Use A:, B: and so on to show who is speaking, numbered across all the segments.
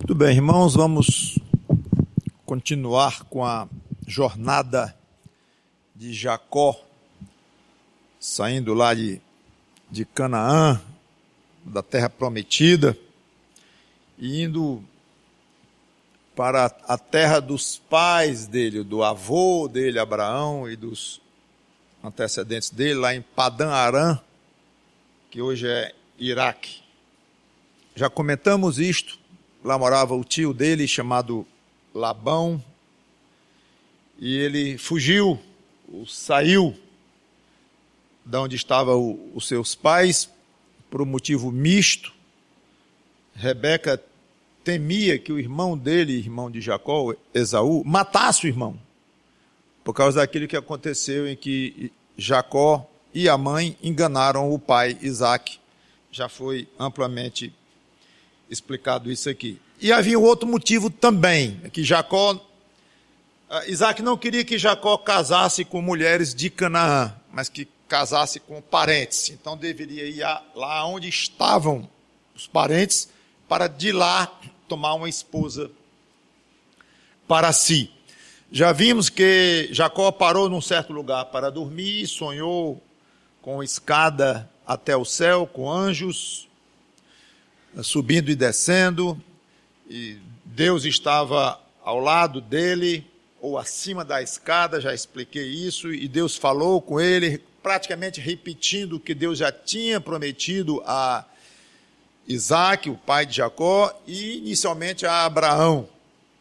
A: Muito bem, irmãos, vamos continuar com a jornada de Jacó, saindo lá de Canaã, da terra prometida, e indo para a terra dos pais dele, do avô dele, Abraão, e dos antecedentes dele, lá em Padã Arã, que hoje é Iraque. Já comentamos isto. Lá morava o tio dele, chamado Labão, e ele fugiu, saiu de onde estavam os seus pais, por um motivo misto. Rebeca temia que o irmão dele, irmão de Jacó, Esaú, matasse o irmão, por causa daquilo que aconteceu em que Jacó e a mãe enganaram o pai Isaque. Já foi amplamente explicado isso aqui. E havia um outro motivo também, que Isaque não queria que Jacó casasse com mulheres de Canaã, mas que casasse com parentes. Então deveria ir lá onde estavam os parentes, para de lá tomar uma esposa para si. Já vimos que Jacó parou num certo lugar para dormir, sonhou com escada até o céu, com anjos subindo e descendo, e Deus estava ao lado dele, ou acima da escada, já expliquei isso, e Deus falou com ele, praticamente repetindo o que Deus já tinha prometido a Isaque, o pai de Jacó, e inicialmente a Abraão.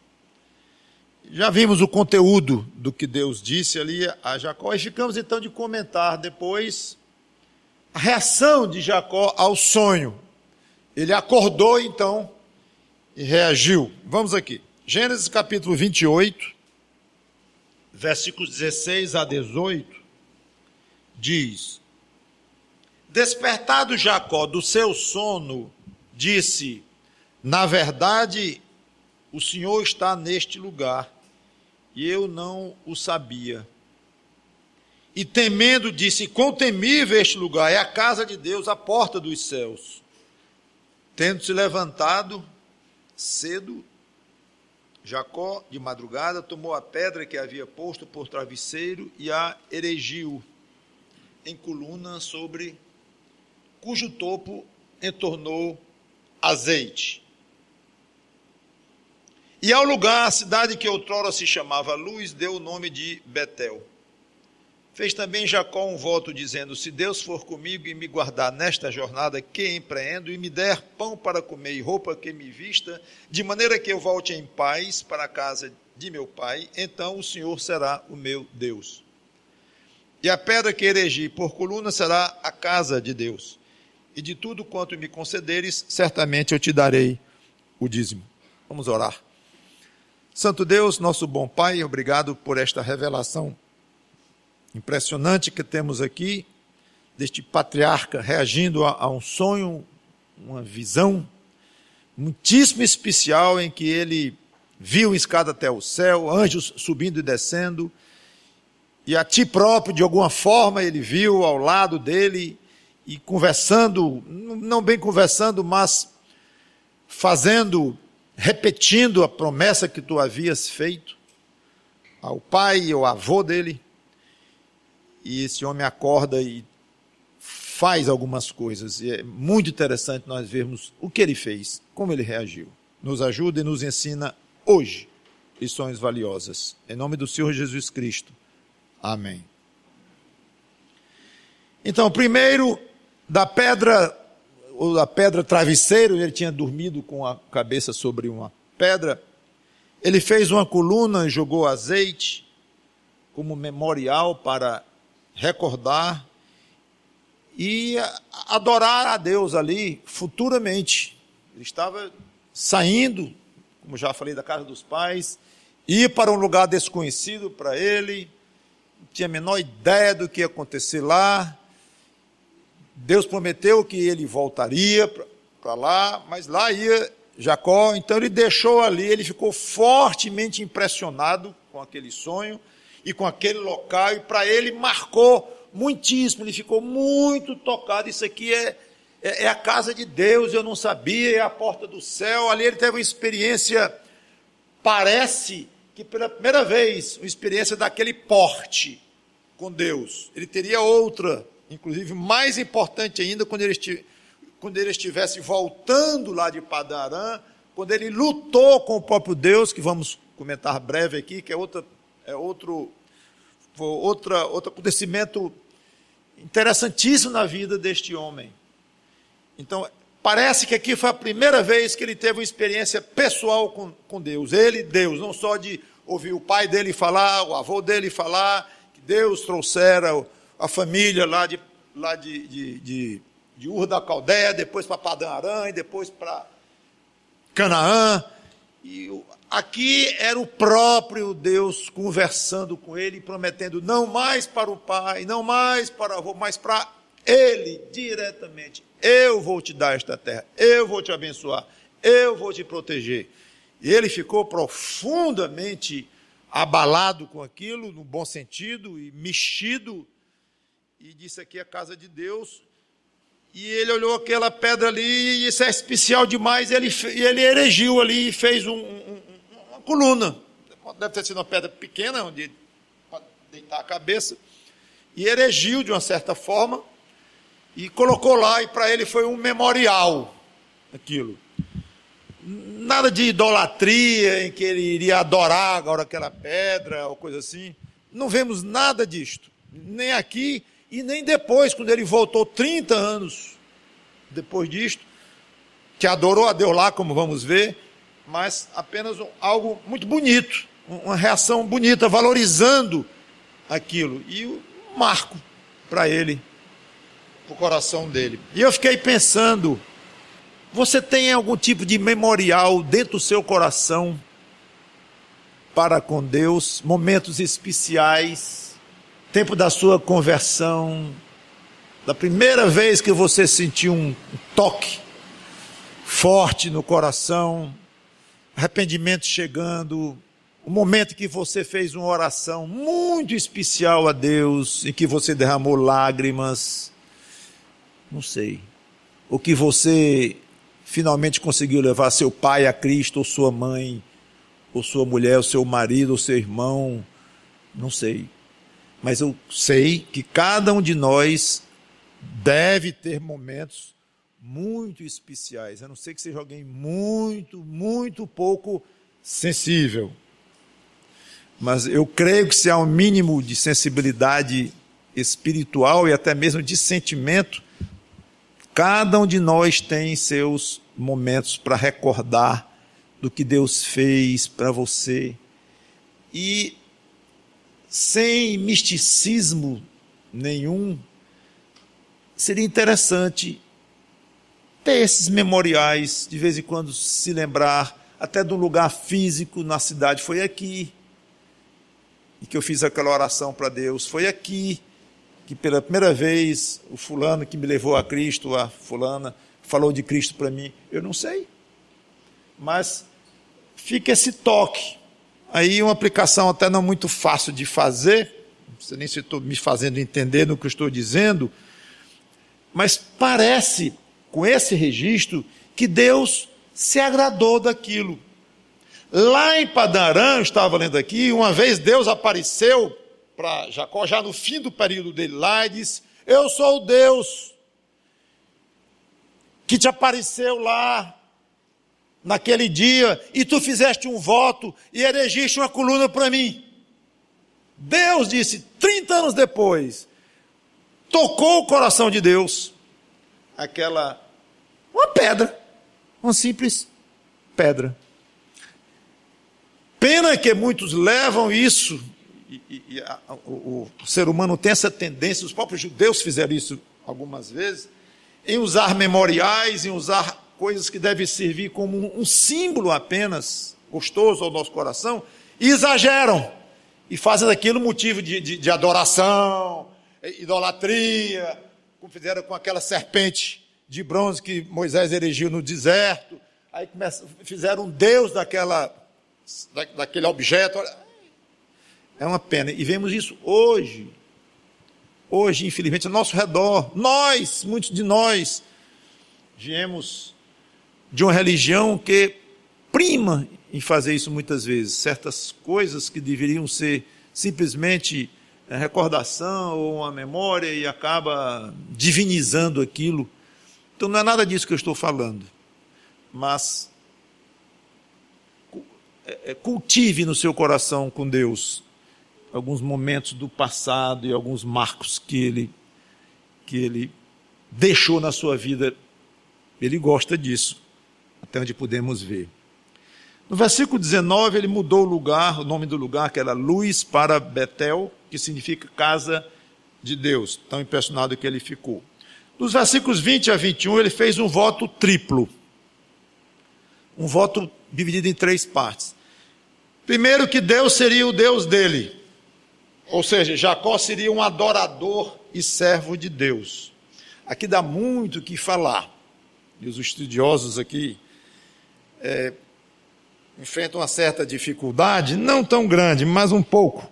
A: Já vimos o conteúdo do que Deus disse ali a Jacó, e ficamos então de comentar depois a reação de Jacó ao sonho. Ele acordou então e reagiu. Vamos aqui. Gênesis capítulo 28, versículos 16 a 18, diz: Despertado Jacó do seu sono, disse: Na verdade, o Senhor está neste lugar, e eu não o sabia. E temendo, disse: Quão temível este lugar, é a casa de Deus, a porta dos céus. Tendo-se levantado cedo, Jacó, de madrugada, tomou a pedra que havia posto por travesseiro e a erigiu em coluna, sobre cujo topo entornou azeite. E ao lugar, a cidade que outrora se chamava Luz, deu o nome de Betel. Fez também Jacó um voto, dizendo: Se Deus for comigo e me guardar nesta jornada que empreendo, e me der pão para comer e roupa que me vista, de maneira que eu volte em paz para a casa de meu pai, então o Senhor será o meu Deus. E a pedra que erigi por coluna será a casa de Deus. E de tudo quanto me concederes, certamente eu te darei o dízimo. Vamos orar. Santo Deus, nosso bom Pai, obrigado por esta revelação impressionante que temos aqui, deste patriarca reagindo a um sonho, uma visão muitíssimo especial, em que ele viu escada até o céu, anjos subindo e descendo, e a ti próprio, de alguma forma, ele viu ao lado dele, e conversando, não bem conversando, mas repetindo a promessa que tu havias feito ao pai e ao avô dele. E esse homem acorda e faz algumas coisas. E é muito interessante nós vermos o que ele fez, como ele reagiu. Nos ajuda e nos ensina hoje lições valiosas. Em nome do Senhor Jesus Cristo. Amém. Então, primeiro, da pedra travesseiro, ele tinha dormido com a cabeça sobre uma pedra. Ele fez uma coluna e jogou azeite como memorial para recordar e adorar a Deus ali futuramente. Ele estava saindo, como já falei, da casa dos pais, ir para um lugar desconhecido para ele, não tinha a menor ideia do que ia acontecer lá. Deus prometeu que ele voltaria para lá, mas lá ia Jacó, então ele deixou ali, ele ficou fortemente impressionado com aquele sonho, e com aquele local, e para ele marcou muitíssimo, ele ficou muito tocado. Isso aqui é a casa de Deus, eu não sabia, é a porta do céu. Ali ele teve uma experiência, parece que pela primeira vez, uma experiência daquele porte com Deus. Ele teria outra, inclusive mais importante ainda, quando ele estivesse voltando lá de Padã Arã, quando ele lutou com o próprio Deus, que vamos comentar breve aqui, que é outro acontecimento interessantíssimo na vida deste homem. Então, parece que aqui foi a primeira vez que ele teve uma experiência pessoal com Deus. Ele, Deus, não só de ouvir o pai dele falar, o avô dele falar, que Deus trouxera a família lá de Ur da Caldeia, depois para Padã Arã, e depois para Canaã. E aqui era o próprio Deus conversando com ele, prometendo não mais para o pai, não mais para o avô, mas para ele diretamente. Eu vou te dar esta terra, eu vou te abençoar, eu vou te proteger. E ele ficou profundamente abalado com aquilo, no bom sentido, e mexido, e disse: aqui é a casa de Deus. E ele olhou aquela pedra ali, e isso é especial demais, e ele erigiu ali e fez uma coluna. Deve ter sido uma pedra pequena, onde para deitar a cabeça, e erigiu de uma certa forma, e colocou lá, e para ele foi um memorial, aquilo. Nada de idolatria, em que ele iria adorar agora aquela pedra, ou coisa assim. Não vemos nada disto, nem aqui, e nem depois, quando ele voltou 30 anos depois disto, que adorou a Deus lá, como vamos ver, mas apenas algo muito bonito, uma reação bonita, valorizando aquilo, e um marco para ele, para o coração dele. E eu fiquei pensando, você tem algum tipo de memorial dentro do seu coração para com Deus, momentos especiais, tempo da sua conversão, da primeira vez que você sentiu um toque forte no coração, arrependimento chegando, o momento que você fez uma oração muito especial a Deus, em que você derramou lágrimas, não sei, ou que você finalmente conseguiu levar seu pai a Cristo, ou sua mãe, ou sua mulher, ou seu marido, ou seu irmão, não sei. Mas eu sei que cada um de nós deve ter momentos muito especiais, a não ser que seja alguém muito pouco sensível. Mas eu creio que se há um mínimo de sensibilidade espiritual e até mesmo de sentimento, cada um de nós tem seus momentos para recordar do que Deus fez para você. E sem misticismo nenhum, seria interessante ter esses memoriais, de vez em quando se lembrar, até de um lugar físico na cidade. Foi aqui e que eu fiz aquela oração para Deus. Foi aqui que pela primeira vez o fulano que me levou a Cristo, a fulana, falou de Cristo para mim. Eu não sei, mas fica esse toque. Aí uma aplicação até não muito fácil de fazer, não sei nem se estou me fazendo entender no que eu estou dizendo, mas parece, com esse registro, que Deus se agradou daquilo. Lá em Padã Arã, eu estava lendo aqui, uma vez Deus apareceu para Jacó, já no fim do período dele lá, e disse: eu sou o Deus que te apareceu lá naquele dia, e tu fizeste um voto e erigiste uma coluna para mim. Deus disse, 30 anos depois, tocou o coração de Deus, uma pedra, uma simples pedra. Pena que muitos levam isso, o ser humano tem essa tendência, os próprios judeus fizeram isso algumas vezes, em usar memoriais, em usar coisas que devem servir como um símbolo apenas, gostoso ao nosso coração, e exageram, e fazem daquilo motivo de adoração, idolatria, como fizeram com aquela serpente de bronze que Moisés erigiu no deserto, aí fizeram um deus daquele objeto. É uma pena, e vemos isso hoje, infelizmente, ao nosso redor, muitos de nós, Viemos de uma religião que prima em fazer isso muitas vezes. Certas coisas que deveriam ser simplesmente recordação ou uma memória e acaba divinizando aquilo. Então não é nada disso que eu estou falando. Mas cultive no seu coração com Deus alguns momentos do passado e alguns marcos que ele deixou na sua vida. Ele gosta disso, até onde podemos ver. No versículo 19, ele mudou o lugar, o nome do lugar, que era Luz, para Betel, que significa casa de Deus. Tão impressionado que ele ficou. Nos versículos 20 a 21, ele fez um voto triplo. Um voto dividido em 3 partes. Primeiro, que Deus seria o Deus dele. Ou seja, Jacó seria um adorador e servo de Deus. Aqui dá muito o que falar. E os estudiosos aqui enfrentam uma certa dificuldade, não tão grande, mas um pouco.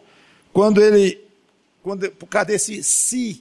A: Por causa desse si.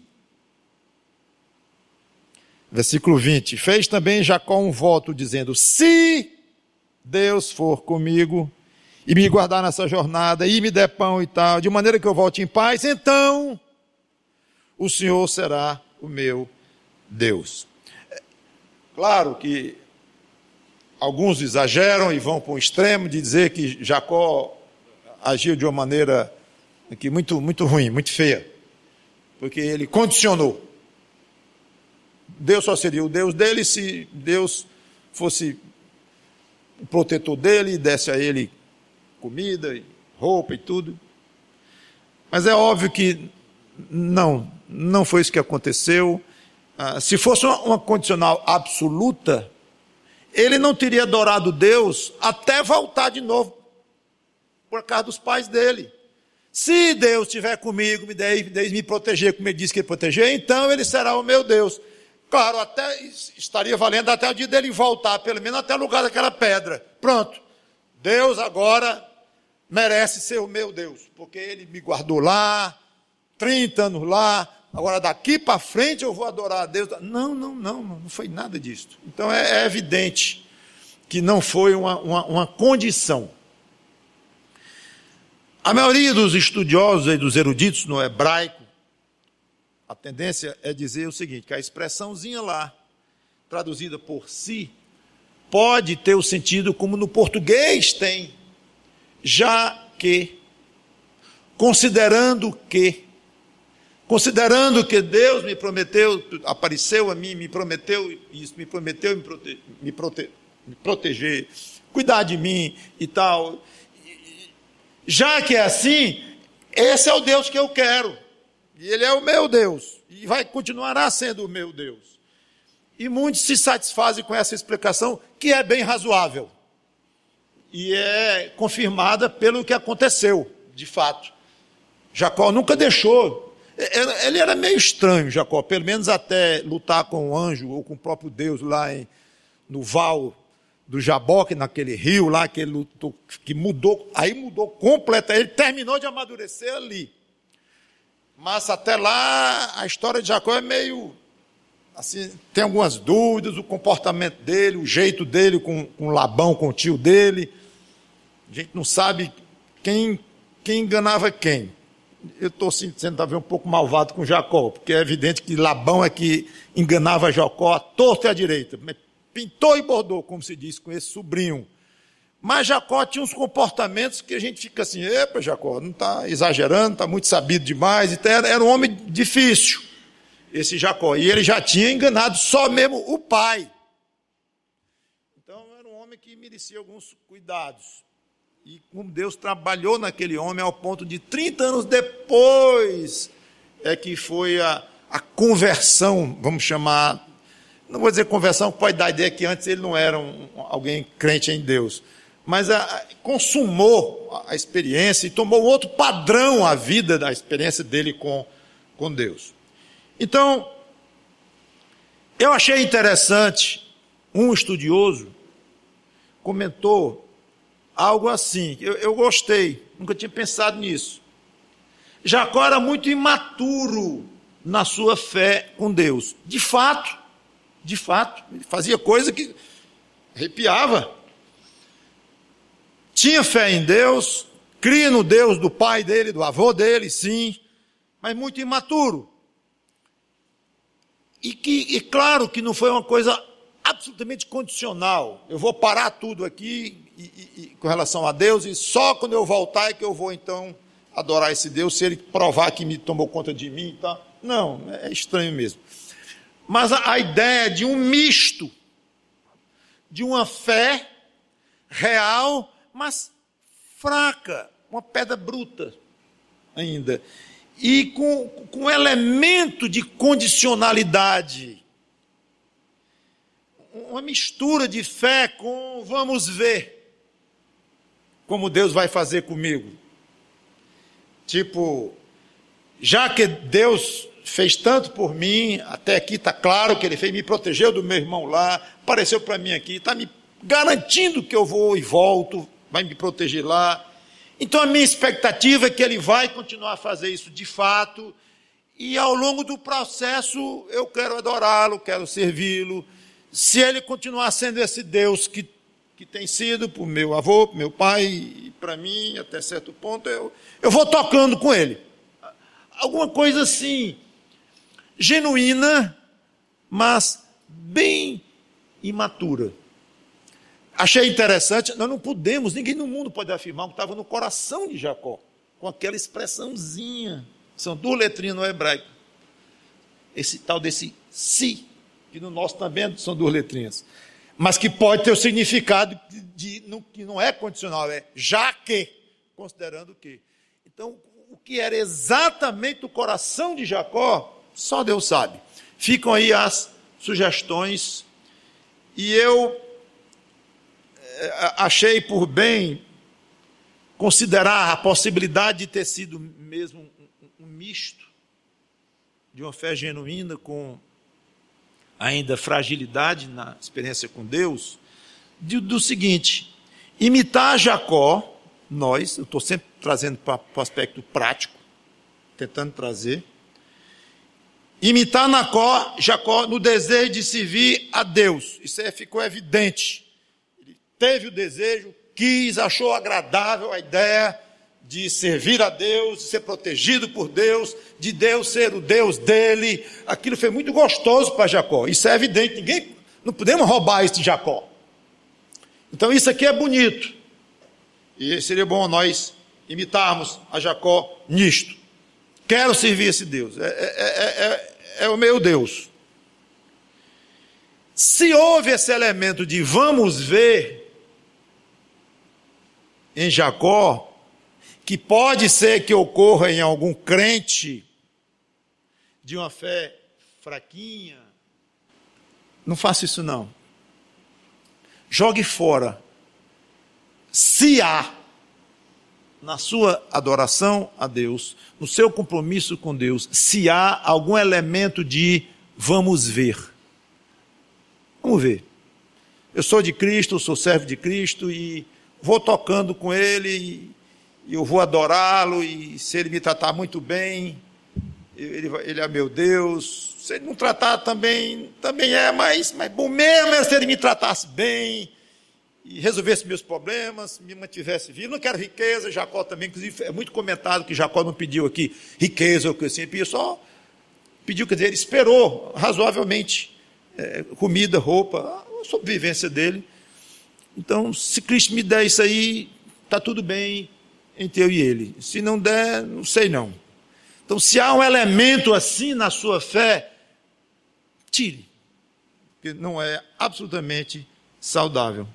A: Versículo 20. Fez também Jacó um voto dizendo: se Deus for comigo e me guardar nessa jornada, e me der pão e tal, de maneira que eu volte em paz, então o Senhor será o meu Deus. Claro que alguns exageram e vão para um extremo de dizer que Jacó agiu de uma maneira aqui muito, muito ruim, muito feia, porque ele condicionou. Deus só seria o Deus dele se Deus fosse o protetor dele e desse a ele comida, roupa e tudo. Mas é óbvio que não foi isso que aconteceu. Se fosse uma condicional absoluta, ele não teria adorado Deus até voltar de novo por causa dos pais dele. Se Deus estiver comigo, me proteger, como ele disse que ia proteger, então ele será o meu Deus. Claro, até estaria valendo até o dia dele voltar, pelo menos até o lugar daquela pedra. Pronto, Deus agora merece ser o meu Deus, porque ele me guardou lá, 30 anos lá, agora daqui para frente eu vou adorar a Deus. Não foi nada disso. Então é evidente que não foi uma condição. A maioria dos estudiosos e dos eruditos no hebraico, a tendência é dizer o seguinte, que a expressãozinha lá, traduzida por si, pode ter o sentido como no português tem, já que, considerando que Deus me prometeu, apareceu a mim, me prometeu isso, me prometeu me proteger, cuidar de mim e tal. Já que é assim, esse é o Deus que eu quero. E ele é o meu Deus. E continuará sendo o meu Deus. E muitos se satisfazem com essa explicação, que é bem razoável. E é confirmada pelo que aconteceu, de fato. Jacó nunca deixou. Ele era meio estranho, Jacó, pelo menos até lutar com o anjo ou com o próprio Deus lá no val do Jaboque, naquele rio lá que ele lutou, que mudou completamente. Ele terminou de amadurecer ali. Mas até lá a história de Jacó é meio assim, tem algumas dúvidas, o comportamento dele, o jeito dele com Labão, com o tio dele. A gente não sabe quem enganava quem. Eu estou sendo talvez um pouco malvado com Jacó, porque é evidente que Labão é que enganava Jacó à torta e à direita. Pintou e bordou, como se diz, com esse sobrinho. Mas Jacó tinha uns comportamentos que a gente fica assim, epa, Jacó, não está exagerando, está muito sabido demais. Então, era um homem difícil, esse Jacó. E ele já tinha enganado só mesmo o pai. Então, era um homem que merecia alguns cuidados. E como Deus trabalhou naquele homem ao ponto de 30 anos depois é que foi a conversão, vamos chamar, não vou dizer conversão, pode dar a ideia que antes ele não era alguém crente em Deus, mas consumou a experiência e tomou outro padrão a vida da experiência dele com Deus. Então, eu achei interessante, um estudioso comentou algo assim, eu gostei, nunca tinha pensado nisso. Jacó era muito imaturo na sua fé com Deus. De fato, De fato, ele fazia coisa que arrepiava. Tinha fé em Deus, cria no Deus do pai dele, do avô dele, sim, mas muito imaturo. E claro que não foi uma coisa absolutamente condicional. Eu vou parar tudo aqui com relação a Deus, e só quando eu voltar é que eu vou então adorar esse Deus, se ele provar que me tomou conta de mim e tal. Não, é estranho mesmo. Mas a ideia de um misto, de uma fé real, mas fraca, uma pedra bruta ainda, e com elemento de condicionalidade, uma mistura de fé com vamos ver como Deus vai fazer comigo. Tipo, já que Deus fez tanto por mim, até aqui está claro que ele fez, me protegeu do meu irmão lá, apareceu para mim aqui, está me garantindo que eu vou e volto, vai me proteger lá. Então a minha expectativa é que ele vai continuar a fazer isso de fato, e ao longo do processo eu quero adorá-lo, quero servi-lo. Se ele continuar sendo esse Deus que tem sido para o meu avô, para o meu pai, e para mim, até certo ponto, eu vou tocando com ele. Alguma coisa assim, genuína, mas bem imatura. Achei interessante, nós não podemos, ninguém no mundo pode afirmar o que estava no coração de Jacó, com aquela expressãozinha, são 2 letrinhas no hebraico, esse tal desse si, que no nosso também são 2 letrinhas, mas que pode ter o significado que não é condicional, é já que, considerando que. Então, o que era exatamente o coração de Jacó, só Deus sabe. Ficam aí as sugestões, e eu achei por bem considerar a possibilidade de ter sido mesmo um misto de uma fé genuína com ainda fragilidade na experiência com Deus, do seguinte: imitar Jacó, eu estou sempre trazendo para o aspecto prático, tentando trazer, imitar Jacó no desejo de servir a Deus, isso aí ficou evidente, ele teve o desejo, quis, achou agradável a ideia de servir a Deus, de ser protegido por Deus, de Deus ser o Deus dele. Aquilo foi muito gostoso para Jacó, isso é evidente, não podemos roubar isso de Jacó. Então isso aqui é bonito, e seria bom nós imitarmos a Jacó nisto. Quero servir esse Deus, é o meu Deus. Se houve esse elemento de vamos ver em Jacó, que pode ser que ocorra em algum crente de uma fé fraquinha, não faça isso não. Jogue fora. Se há na sua adoração a Deus, no seu compromisso com Deus, se há algum elemento de vamos ver. Vamos ver. Eu sou de Cristo, eu sou servo de Cristo e vou tocando com Ele e eu vou adorá-lo, e se Ele me tratar muito bem, Ele é meu Deus. Se Ele não tratar também é, mas bom mesmo é se Ele me tratasse bem e resolvesse meus problemas, me mantivesse vivo. Não quero riqueza. Jacó também, inclusive, é muito comentado que Jacó não pediu aqui riqueza ou coisa assim, ele só pediu, quer dizer, ele esperou razoavelmente comida, roupa, a sobrevivência dele. Então, se Cristo me der isso aí, está tudo bem entre eu e ele. Se não der, não sei não. Então, se há um elemento assim na sua fé, tire, porque não é absolutamente saudável.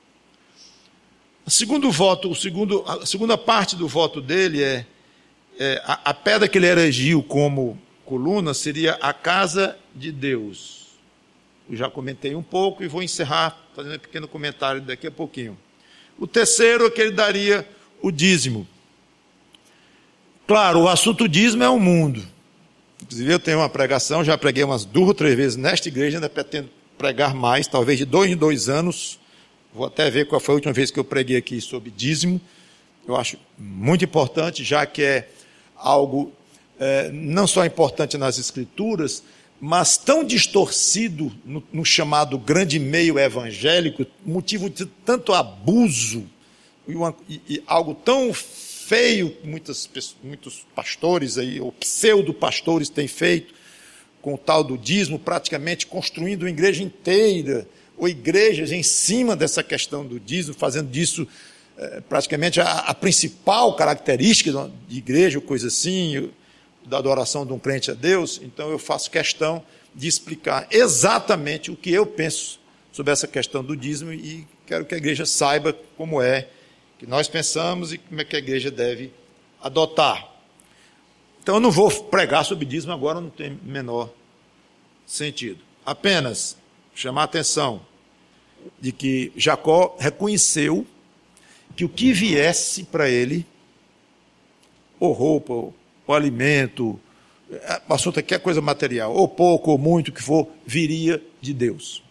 A: A segunda parte do voto dele a pedra que ele erigiu como coluna seria a casa de Deus. Eu já comentei um pouco e vou encerrar fazendo um pequeno comentário daqui a pouquinho. O terceiro é que ele daria o dízimo. Claro, o assunto dízimo é o mundo. Inclusive eu tenho uma pregação, já preguei umas 2 ou 3 vezes nesta igreja, ainda pretendo pregar mais, talvez de 2 em 2 anos. Vou até ver qual foi a última vez que eu preguei aqui sobre dízimo. Eu acho muito importante, já que é algo não só importante nas Escrituras, mas tão distorcido no chamado grande meio evangélico, motivo de tanto abuso e algo tão feio que muitos pastores aí, ou pseudo-pastores têm feito, com o tal do dízimo, praticamente construindo uma igreja inteira, ou igrejas em cima dessa questão do dízimo, fazendo disso praticamente a principal característica de igreja, ou coisa assim, da adoração de um crente a Deus. Então eu faço questão de explicar exatamente o que eu penso sobre essa questão do dízimo e quero que a igreja saiba como é que nós pensamos e como é que a igreja deve adotar. Então eu não vou pregar sobre dízimo agora, não tem menor sentido. Apenas chamar a atenção de que Jacó reconheceu que o que viesse para ele, ou roupa, ou alimento, passou qualquer coisa material, ou pouco, ou muito, o que for, viria de Deus.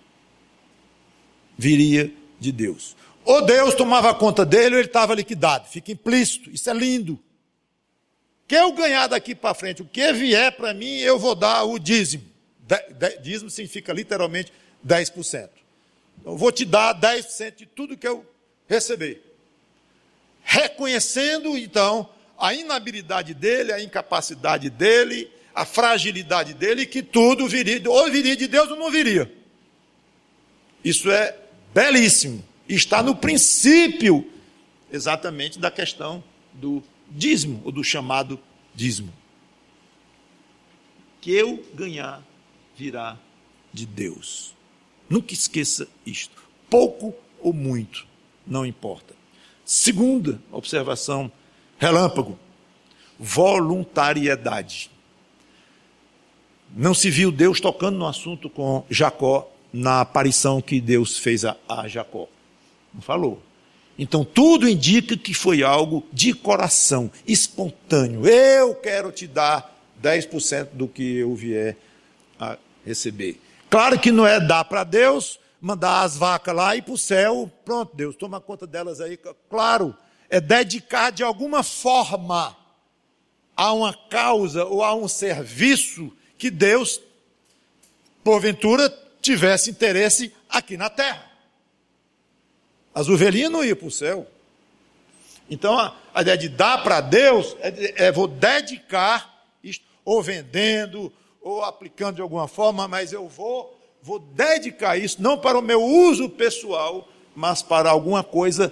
A: Viria de Deus. Ou Deus tomava conta dele, ou ele estava liquidado. Fica implícito, isso é lindo. O que eu ganhar daqui para frente, o que vier para mim, eu vou dar o dízimo. Dízimo significa literalmente 10%. Eu vou te dar 10% de tudo que eu receber. Reconhecendo, então, a inabilidade dele, a incapacidade dele, a fragilidade dele, que tudo viria, ou viria de Deus ou não viria. Isso é belíssimo. Está no princípio, exatamente, da questão do dízimo, ou do chamado dízimo. Que eu ganhar virá de Deus. Nunca esqueça isto. Pouco ou muito, não importa. Segunda observação, relâmpago, voluntariedade. Não se viu Deus tocando no assunto com Jacó na aparição que Deus fez a Jacó. Não falou. Então tudo indica que foi algo de coração, espontâneo. Eu quero te dar 10% do que eu vier a receber. Claro que não é dar para Deus, mandar as vacas lá e ir para o céu. Pronto, Deus, toma conta delas aí. Claro, é dedicar de alguma forma a uma causa ou a um serviço que Deus, porventura, tivesse interesse aqui na terra. As ovelhinhas não iam para o céu. Então, a ideia de dar para Deus vou dedicar, isto, ou vendendo, ou aplicando de alguma forma, mas eu vou dedicar isso, não para o meu uso pessoal, mas para alguma coisa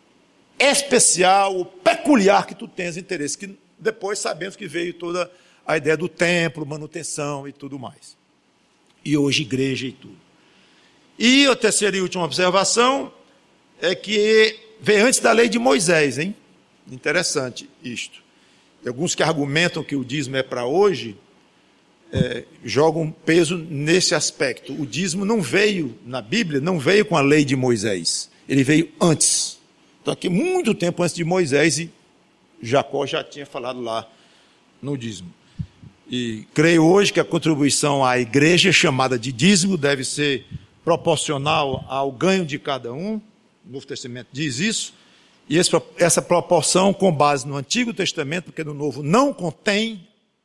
A: especial, peculiar que tu tens interesse, que depois sabemos que veio toda a ideia do templo, manutenção e tudo mais. E hoje igreja e tudo. E a terceira e última observação é que veio antes da lei de Moisés, hein? Interessante isto. E alguns que argumentam que o dízimo é para hoje, jogam peso nesse aspecto. O dízimo não veio, na Bíblia, não veio com a lei de Moisés. Ele veio antes. Então aqui, muito tempo antes de Moisés, e Jacó já tinha falado lá no dízimo. E creio hoje que a contribuição à igreja, chamada de dízimo, deve ser proporcional ao ganho de cada um. O Novo Testamento diz isso. E essa proporção com base no Antigo Testamento, porque no Novo não contém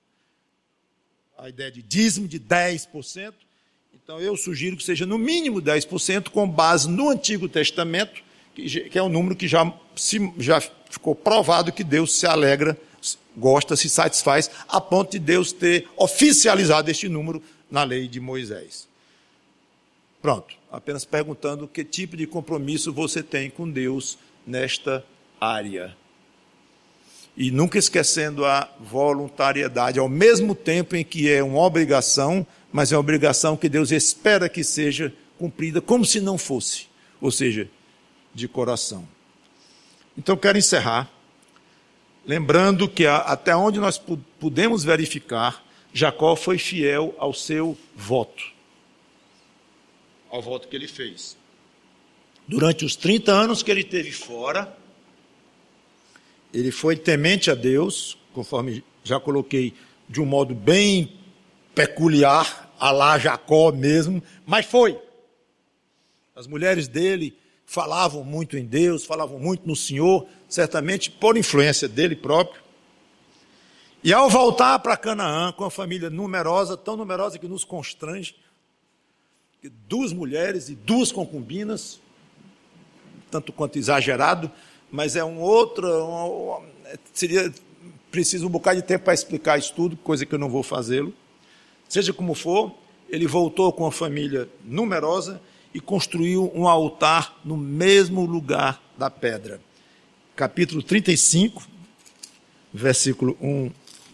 A: a ideia de dízimo de 10%. Então eu sugiro que seja no mínimo 10% com base no Antigo Testamento, que é um número que já ficou provado que Deus se alegra, gosta, se satisfaz, a ponto de Deus ter oficializado este número na lei de Moisés. Pronto, apenas perguntando que tipo de compromisso você tem com Deus nesta área. E nunca esquecendo a voluntariedade, ao mesmo tempo em que é uma obrigação, mas é uma obrigação que Deus espera que seja cumprida como se não fosse, ou seja, de coração. Então quero encerrar, lembrando que até onde nós pudemos verificar, Jacó foi fiel ao seu voto, ao voto que ele fez. Durante os 30 anos que ele teve fora, ele foi temente a Deus, conforme já coloquei, de um modo bem peculiar, à la Jacó mesmo, mas foi. As mulheres dele falavam muito em Deus, falavam muito no Senhor, certamente por influência dele próprio. E ao voltar para Canaã, com a família numerosa, tão numerosa que nos constrange, 2 mulheres e 2 concubinas, tanto quanto exagerado, mas é seria preciso um bocado de tempo para explicar isso tudo, coisa que eu não vou fazê-lo. Seja como for, ele voltou com a família numerosa e construiu um altar no mesmo lugar da pedra. Capítulo 35, versículo 1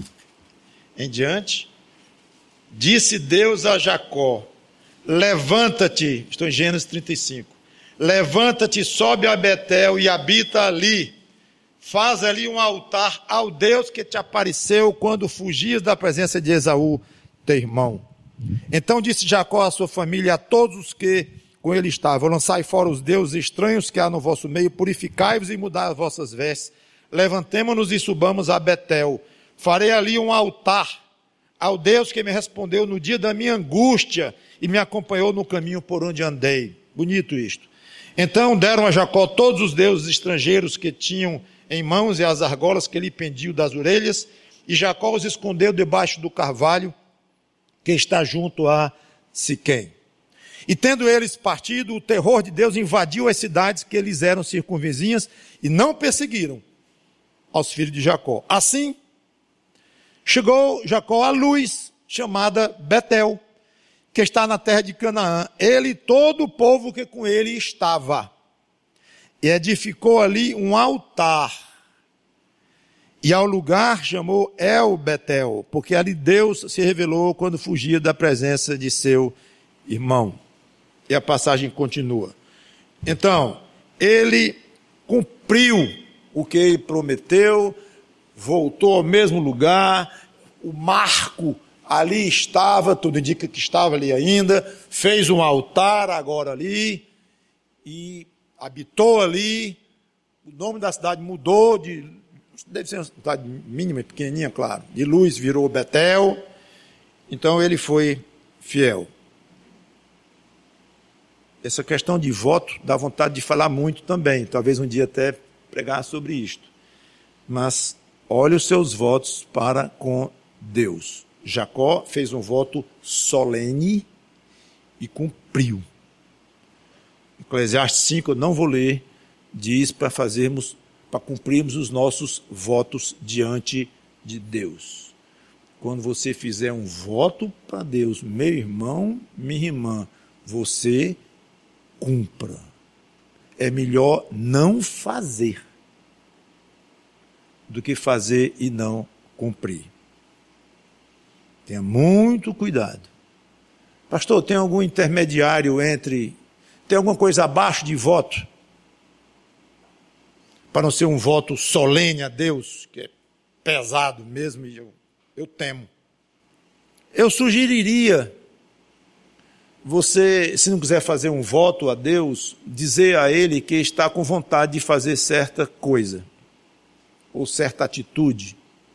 A: em diante. Disse Deus a Jacó: levanta-te, estou em Gênesis 35, levanta-te, sobe a Betel e habita ali, faz ali um altar ao Deus que te apareceu quando fugias da presença de Esaú, teu irmão. Então disse Jacó à sua família e a todos os que com ele estavam: lançai fora os deuses estranhos que há no vosso meio, purificai-vos e mudai as vossas vestes, levantemo-nos e subamos a Betel, farei ali um altar ao Deus que me respondeu no dia da minha angústia e me acompanhou no caminho por onde andei. Bonito isto. Então deram a Jacó todos os deuses estrangeiros que tinham em mãos e as argolas que lhe pendiam das orelhas, e Jacó os escondeu debaixo do carvalho que está junto a Siquém. E tendo eles partido, o terror de Deus invadiu as cidades que lhes eram circunvizinhas e não perseguiram aos filhos de Jacó. Assim, chegou Jacó à luz, chamada Betel, que está na terra de Canaã, ele e todo o povo que com ele estava. E edificou ali um altar, e ao lugar chamou El Betel, porque ali Deus se revelou quando fugia da presença de seu irmão. E a passagem continua. Então, ele cumpriu o que ele prometeu, voltou ao mesmo lugar, o marco ali estava, tudo indica que estava ali ainda, fez um altar agora ali, e habitou ali. O nome da cidade mudou, deve ser uma cidade mínima, pequenininha, claro, de Luz virou Betel. Então ele foi fiel. Essa questão de voto dá vontade de falar muito também, talvez um dia até pregar sobre isto. Mas olhe os seus votos para com Deus. Jacó fez um voto solene e cumpriu. Eclesiastes 5, eu não vou ler, diz para cumprirmos os nossos votos diante de Deus. Quando você fizer um voto para Deus, meu irmão, minha irmã, você cumpra. É melhor não fazer do que fazer e não cumprir. Tenha muito cuidado. Pastor, tem algum intermediário tem alguma coisa abaixo de voto? Para não ser um voto solene a Deus, que é pesado mesmo, e eu temo. Eu sugeriria você, se não quiser fazer um voto a Deus, dizer a Ele que está com vontade de fazer certa coisa, ou certa atitude,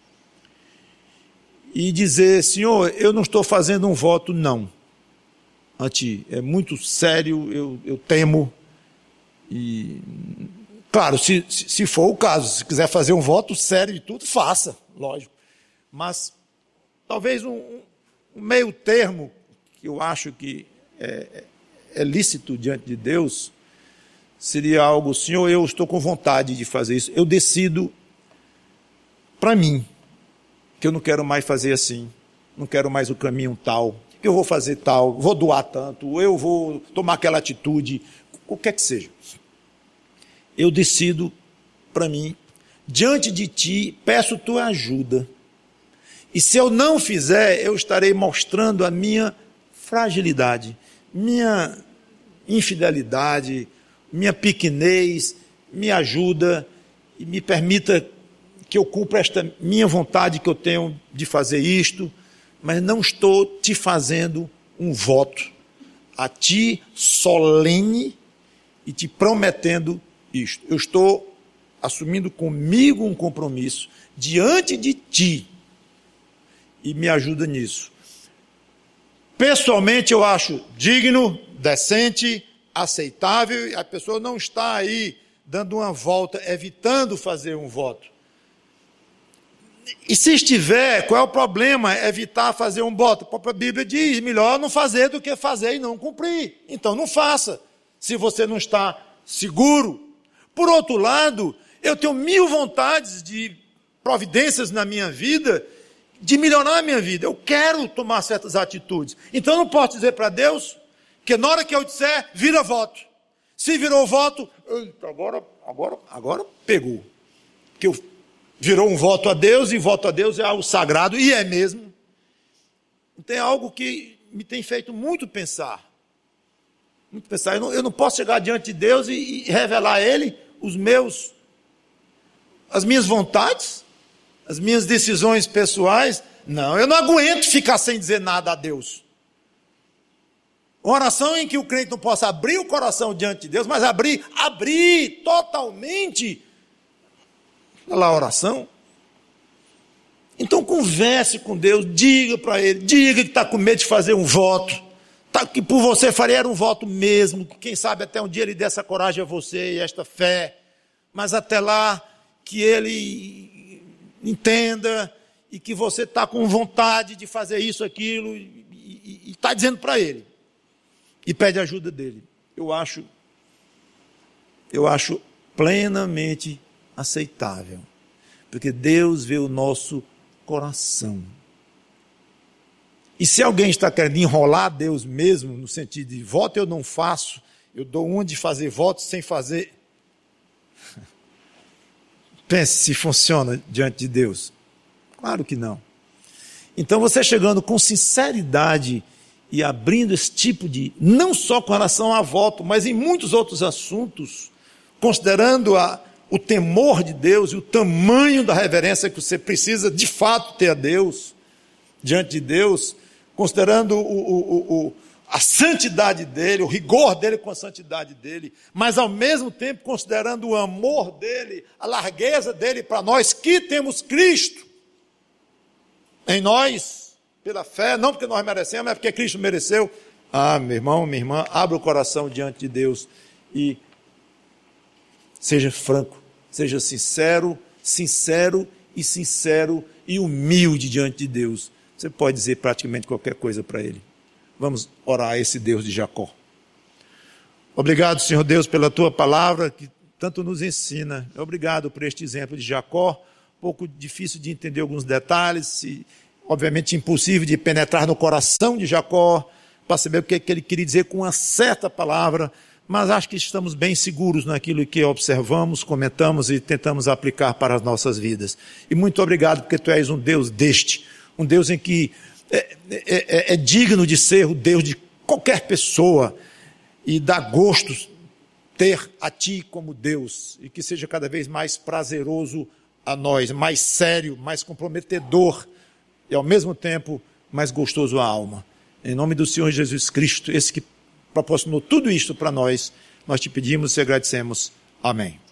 A: e dizer: Senhor, eu não estou fazendo um voto não, a Ti, é muito sério, eu temo, e claro, se for o caso, se quiser fazer um voto sério e tudo, faça, lógico, mas talvez um meio termo, que eu acho que é lícito diante de Deus, seria algo: Senhor, eu estou com vontade de fazer isso, eu decido para mim, que eu não quero mais fazer assim, não quero mais o caminho tal, que eu vou fazer tal, vou doar tanto, eu vou tomar aquela atitude, o que é que seja. Eu decido para mim, diante de Ti, peço Tua ajuda, e se eu não fizer, eu estarei mostrando a minha fragilidade, minha infidelidade, minha pequenez. Me ajuda e me permita que eu cumpra esta minha vontade que eu tenho de fazer isto, mas não estou te fazendo um voto a Ti solene e te prometendo isto. Eu estou assumindo comigo um compromisso diante de Ti, e me ajuda nisso. Pessoalmente eu acho digno, decente, aceitável, e a pessoa não está aí dando uma volta, evitando fazer um voto. E se estiver, qual é o problema? Evitar fazer um voto. A própria Bíblia diz, melhor não fazer do que fazer e não cumprir. Então não faça, se você não está seguro. Por outro lado, eu tenho 1000 vontades de providências na minha vida, de melhorar a minha vida. Eu quero tomar certas atitudes. Então eu não posso dizer para Deus que na hora que eu disser, vira voto. Se virou voto, agora pegou. Porque virou um voto a Deus, e voto a Deus é algo sagrado, e é mesmo. Tem algo que me tem feito muito pensar. Muito pensar. Eu não posso chegar diante de Deus e revelar a Ele as minhas vontades, as minhas decisões pessoais. Não, eu não aguento ficar sem dizer nada a Deus. Uma oração em que o crente não possa abrir o coração diante de Deus, mas abrir totalmente a oração. Então converse com Deus, diga para Ele, diga que está com medo de fazer um voto, que por você faria era um voto mesmo, que quem sabe até um dia Ele dê essa coragem a você e esta fé, mas até lá que Ele entenda e que você está com vontade de fazer isso, aquilo, e está dizendo para Ele. E pede ajuda dele. Eu acho plenamente aceitável. Porque Deus vê o nosso coração. E se alguém está querendo enrolar Deus mesmo, no sentido de voto eu não faço, eu dou uma de fazer voto sem fazer. Pense se funciona diante de Deus. Claro que não. Então você chegando com sinceridade e abrindo esse tipo de, não só com relação a voto, mas em muitos outros assuntos, considerando o temor de Deus e o tamanho da reverência que você precisa de fato ter a Deus, diante de Deus, considerando a santidade dele, o rigor dele com a santidade dele, mas ao mesmo tempo considerando o amor dele, a largueza dele para nós que temos Cristo em nós, pela fé, não porque nós merecemos, mas porque Cristo mereceu. Meu irmão, minha irmã, abra o coração diante de Deus e seja franco, seja sincero e humilde diante de Deus. Você pode dizer praticamente qualquer coisa para Ele. Vamos orar a esse Deus de Jacó. Obrigado, Senhor Deus, pela Tua palavra que tanto nos ensina. Obrigado por este exemplo de Jacó, um pouco difícil de entender alguns detalhes, obviamente impossível de penetrar no coração de Jacó, para saber o que ele queria dizer com uma certa palavra, mas acho que estamos bem seguros naquilo que observamos, comentamos e tentamos aplicar para as nossas vidas. E muito obrigado, porque Tu és um Deus um Deus em que é digno de ser o Deus de qualquer pessoa, e dá gosto ter a Ti como Deus, e que seja cada vez mais prazeroso a nós, mais sério, mais comprometedor, e ao mesmo tempo mais gostoso à alma. Em nome do Senhor Jesus Cristo, esse que proporcionou tudo isto para nós, nós Te pedimos e agradecemos. Amém.